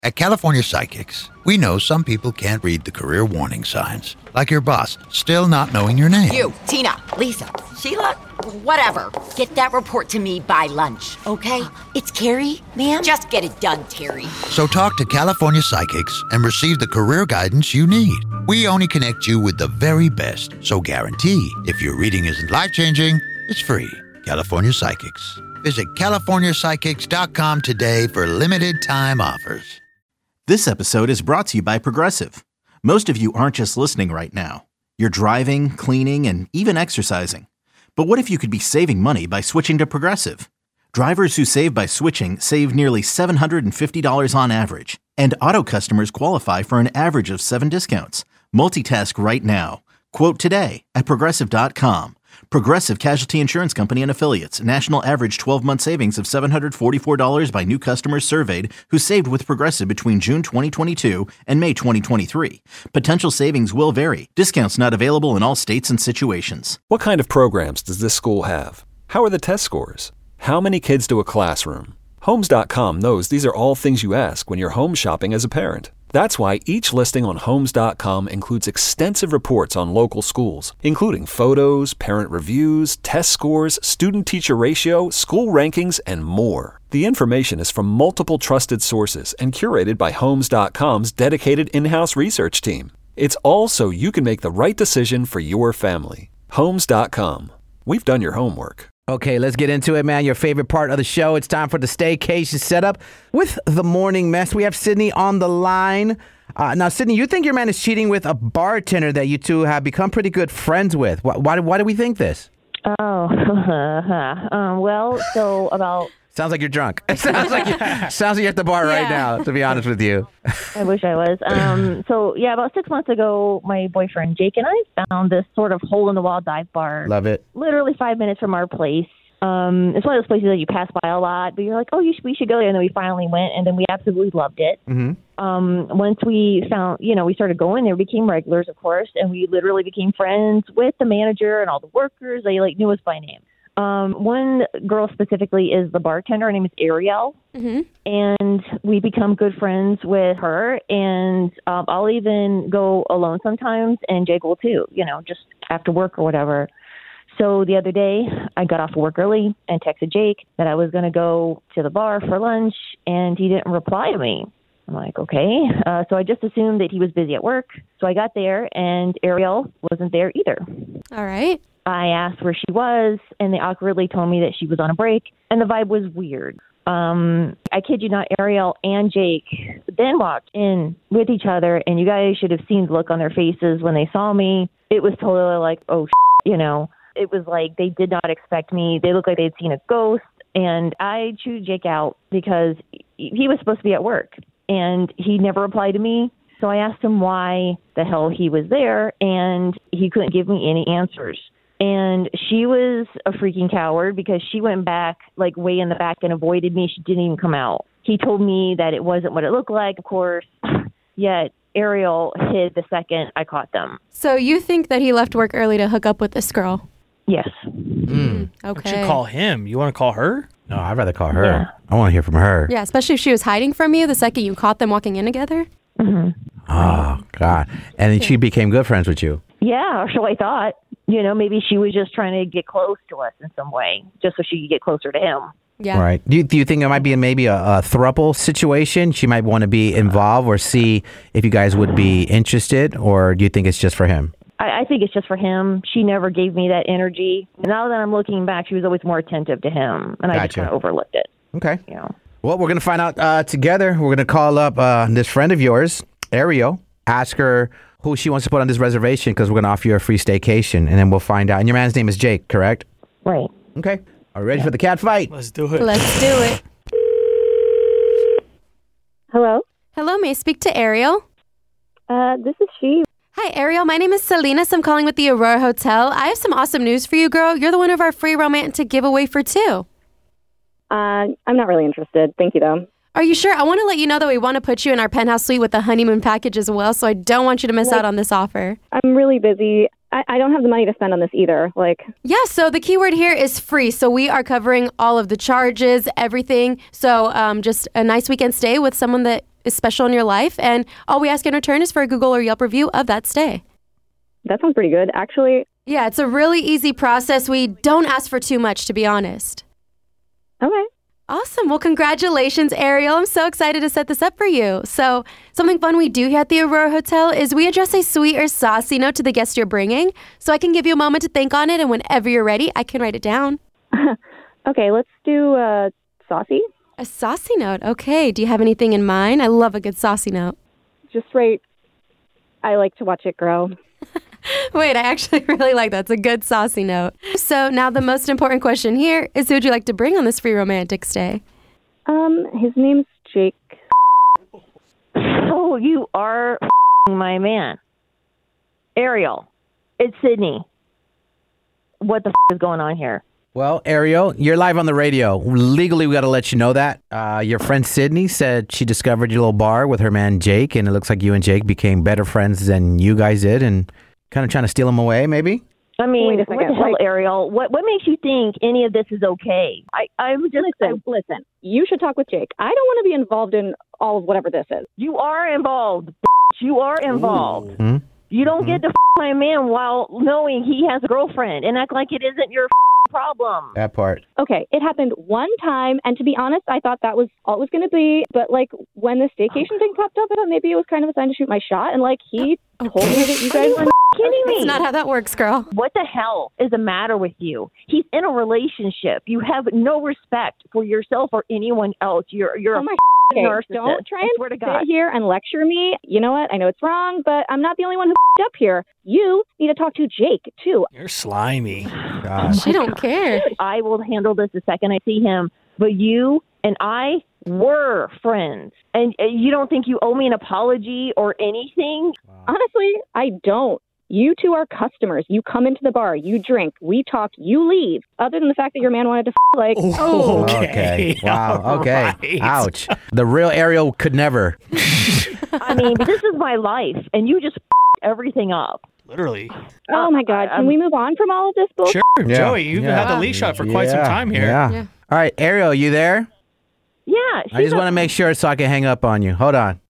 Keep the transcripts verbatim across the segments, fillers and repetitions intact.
At California Psychics, we know some people can't read the career warning signs, like your boss still not knowing your name. You, Tina, Lisa, Sheila, whatever. Get that report to me by lunch, okay? It's Carrie, ma'am. Just get it done, Terry. So talk to California Psychics and receive the career guidance you need. We only connect you with the very best, so guarantee if your reading isn't life-changing, it's free. California Psychics. Visit california psychics dot com today for limited time offers. This episode is brought to you by Progressive. Most of you aren't just listening right now. You're driving, cleaning, and even exercising. But what if you could be saving money by switching to Progressive? Drivers who save by switching save nearly seven hundred fifty dollars on average. And auto customers qualify for an average of seven discounts. Multitask right now. Quote today at progressive dot com. Progressive Casualty Insurance Company and Affiliates. National average twelve-month savings of seven hundred forty-four dollars by new customers surveyed who saved with Progressive between June twenty twenty-two and May twenty twenty-three. Potential savings will vary. Discounts not available in all states and situations. What kind of programs does this school have? How are the test scores? How many kids do a classroom? Homes dot com knows these are all things you ask when you're home shopping as a parent. That's why each listing on Homes dot com includes extensive reports on local schools, including photos, parent reviews, test scores, student-teacher ratio, school rankings, and more. The information is from multiple trusted sources and curated by Homes dot com's dedicated in-house research team. It's all so you can make the right decision for your family. Homes dot com. We've done your homework. Okay, let's get into it, man. Your favorite part of the show. It's time for the staycation setup with the morning mess. We have Sydney on the line. Uh, now, Sydney, you think your man is cheating with a bartender that you two have become pretty good friends with. Why, why, why do we think this? Oh, um, well, so about... Sounds like you're drunk. It sounds like, you, sounds like you're at the bar right Yeah. now, to be honest with you. I wish I was. Um, so, yeah, about six months ago, my boyfriend Jake and I found this sort of hole-in-the-wall dive bar. Love it. Literally five minutes from our place. Um, it's one of those places that you pass by a lot, but you're like, oh, you should, we should go there. And then we finally went, and then we absolutely loved it. Mm-hmm. Um, once we found, you know, we started going there, we became regulars, of course, and we literally became friends with the manager and all the workers. They, like, knew us by name. Um, one girl specifically is the bartender. Her name is Ariel. Mm-hmm. And we become good friends with her. And um, I'll even go alone sometimes, and Jake will too, you know, just after work or whatever. So the other day, I got off work early and texted Jake that I was going to go to the bar for lunch, and he didn't reply to me. I'm like, okay. Uh, so I just assumed that he was busy at work. So I got there, and Ariel wasn't there either. All right. I asked where she was, and they awkwardly told me that she was on a break, and the vibe was weird. Um, I kid you not, Ariel and Jake then walked in with each other, and you guys should have seen the look on their faces when they saw me. It was totally like, oh, you know. It was like they did not expect me. They looked like they'd seen a ghost, and I chewed Jake out because he was supposed to be at work, and he never replied to me. So I asked him why the hell he was there, and he couldn't give me any answers. And she was a freaking coward because she went back, like, way in the back and avoided me. She didn't even come out. He told me that it wasn't what it looked like, of course, yet Ariel hid the second I caught them. So you think that he left work early to hook up with this girl? Yes. Mm. Okay. You should call him. You want to call her? No, I'd rather call her. Yeah. I want to hear from her. Yeah, especially if she was hiding from you the second you caught them walking in together. Mm-hmm. Oh, God. And then she became good friends with you. Yeah, or so I thought. You know, maybe she was just trying to get close to us in some way, just so she could get closer to him. Yeah. Right. Do you, do you think it might be in maybe a, a throuple situation? She might want to be involved or see if you guys would be interested, or do you think it's just for him? I, I think it's just for him. She never gave me that energy. Now that I'm looking back, she was always more attentive to him, and I just Gotcha. kind of overlooked it. Okay. You know. Well, we're going to find out uh, together. We're going to call up uh, this friend of yours, Ariel, ask her who she wants to put on this reservation because we're going to offer you a free staycation, and then we'll find out. And your man's name is Jake, correct? Right. Okay. Are you ready for the cat fight? Let's do it. Let's do it. Hello? Hello, may I speak to Ariel? Uh, this is she. Hi, Ariel. My name is Salinas. I'm calling with the Aurora Hotel. I have some awesome news for you, girl. You're the winner of our free romantic giveaway for two. Uh, I'm not really interested. Thank you, though. Are you sure? I want to let you know that we want to put you in our penthouse suite with the honeymoon package as well, so I don't want you to miss Like, out on this offer. I'm really busy. I, I don't have the money to spend on this either. Like, Yeah, so the keyword here is free. So we are covering all of the charges, everything. So um, just a nice weekend stay with someone that is special in your life, and all we ask in return is for a Google or Yelp review of that stay. That sounds pretty good. Actually, Yeah, it's a really easy process. We don't ask for too much, to be honest. okay. Awesome. Well, congratulations, Ariel. I'm so excited to set this up for you. So something fun we do here at the Aurora Hotel is we address a sweet or saucy note to the guest you're bringing. So I can give you a moment to think on it, and whenever you're ready, I can write it down. Okay, let's do uh, saucy. A saucy note. Okay. Do you have anything in mind? I love a good saucy note. Just write, I like to watch it grow. Wait, I actually really like that. It's a good saucy note. So now the most important question here is, who would you like to bring on this free romantic stay? Um, his name's Jake. Oh, you are my man. Ariel, it's Sydney. What the f- is going on here? Well, Ariel, you're live on the radio. Legally, we got to let you know that. Uh, your friend Sydney said she discovered your little bar with her man Jake, and it looks like you and Jake became better friends than you guys did, and kind of trying to steal him away, maybe? I mean, Wait a what second, the hell, like- Ariel? What what makes you think any of this is okay? I I'm just Listen, listen. You should talk with Jake. I don't want to be involved in all of whatever this is. you are involved. b****. You are involved. Hmm? You don't get to f- my man while knowing he has a girlfriend and act like it isn't your f- problem. That part. Okay, it happened one time, and to be honest, I thought that was all it was going to be. But, like, when the staycation thing popped up, I thought maybe it was kind of a sign to shoot my shot. And, like, he told me that you guys were... Kidding me? That's not how that works, girl. What the hell is the matter with you? He's in a relationship. You have no respect for yourself or anyone else. You're you're Oh a my f- Okay, narcissist. don't try I and swear to God. sit here and lecture me. You know what? I know it's wrong, but I'm not the only one who f***ed up here. You need to talk to Jake, too. You're slimy. Gosh. She don't care. I will handle this the second I see him. But you and I were friends. And uh, you don't think you owe me an apology or anything? Honestly, I don't. You two are customers. You come into the bar, you drink, we talk, you leave. Other than the fact that your man wanted to f***, like, Oh, okay. Wow. All Okay. right. Ouch. The real Ariel could never. I mean, this is my life. And you just f- everything up. Literally. oh my God, can we move on from all of this bullshit? Sure, Yeah. Joey, you've Yeah. had the leash on for quite some Yeah. time here. Yeah. Yeah. All right, Ariel, you there? Yeah. I just want to make sure so I can hang up on you. Hold on.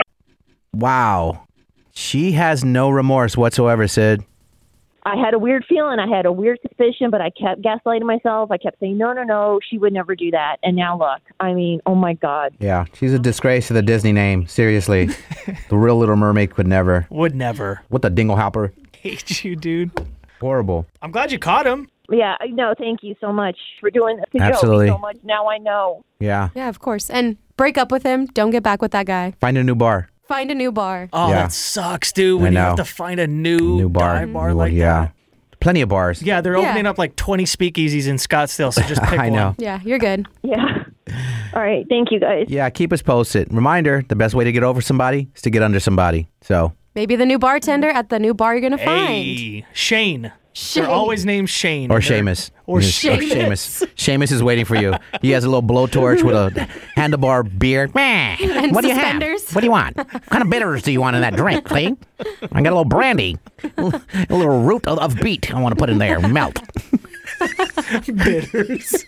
Wow. She has no remorse whatsoever, Sid. I had a weird feeling. I had a weird suspicion, but I kept gaslighting myself. I kept saying, no, no, no, she would never do that. And now look, I mean, oh my God. Yeah, she's a disgrace to the Disney name. Seriously. The real Little Mermaid could never. Would never. What the dingle hopper? Hate you, dude. Horrible. I'm glad you caught him. Yeah, no, thank you so much for doing this. Absolutely. So much. Now I know. Yeah. Yeah, of course. And break up with him. Don't get back with that guy. Find a new bar. Find a new bar. Oh, Yeah. that sucks, dude. I When you have know. to find a new, New bar. dive bar New- like yeah. that. Plenty of bars. Yeah, they're Yeah. opening up like twenty speakeasies in Scottsdale, so just pick I know. one. Yeah, you're good. Yeah. All right. Thank you, guys. Yeah, keep us posted. Reminder, the best way to get over somebody is to get under somebody. So, Maybe the new bartender at the new bar you're going to find. Hey, Shane. Shane. They're always named Shane. or They're- Seamus. Or Yes, Seamus. Seamus. Seamus is waiting for you. He has a little blowtorch with a handlebar beer. Meh. And What do you suspenders. have? What do you want? What kind of bitters do you want in that drink, see? I got a little brandy. A little root of, of beet I want to put in there. Melt. Bitters.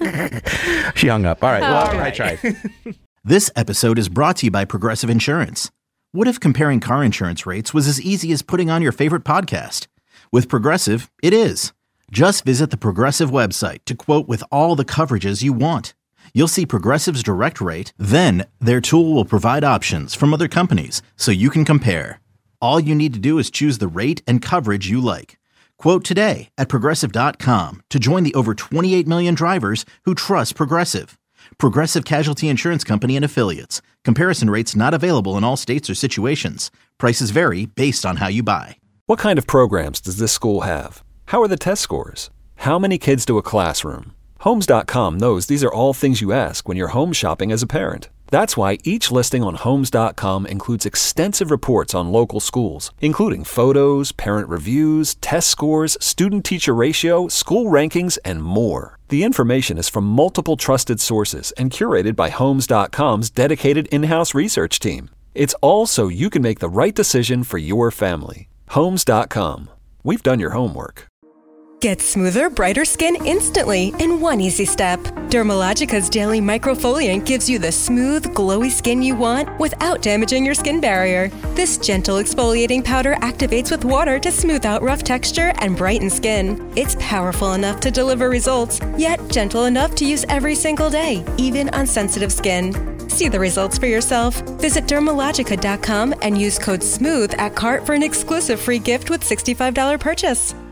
She hung up. All right. Well, All I right. tried. This episode is brought to you by Progressive Insurance. What if comparing car insurance rates was as easy as putting on your favorite podcast? With Progressive, it is. Just visit the Progressive website to quote with all the coverages you want. You'll see Progressive's direct rate, then their tool will provide options from other companies so you can compare. All you need to do is choose the rate and coverage you like. Quote today at Progressive dot com to join the over twenty-eight million drivers who trust Progressive. Progressive Casualty Insurance Company and Affiliates. Comparison rates not available in all states or situations. Prices vary based on how you buy. What kind of programs does this school have? How are the test scores? How many kids do a classroom? Homes dot com knows these are all things you ask when you're home shopping as a parent. That's why each listing on Homes dot com includes extensive reports on local schools, including photos, parent reviews, test scores, student-teacher ratio, school rankings, and more. The information is from multiple trusted sources and curated by Homes dot com's dedicated in-house research team. It's all so you can make the right decision for your family. Homes dot com. We've done your homework. Get smoother, brighter skin instantly in one easy step. Dermalogica's daily microfoliant gives you the smooth, glowy skin you want without damaging your skin barrier. This gentle exfoliating powder activates with water to smooth out rough texture and brighten skin. It's powerful enough to deliver results, yet gentle enough to use every single day, even on sensitive skin. See the results for yourself. Visit dermalogica dot com and use code SMOOTH at cart for an exclusive free gift with sixty-five dollars purchase.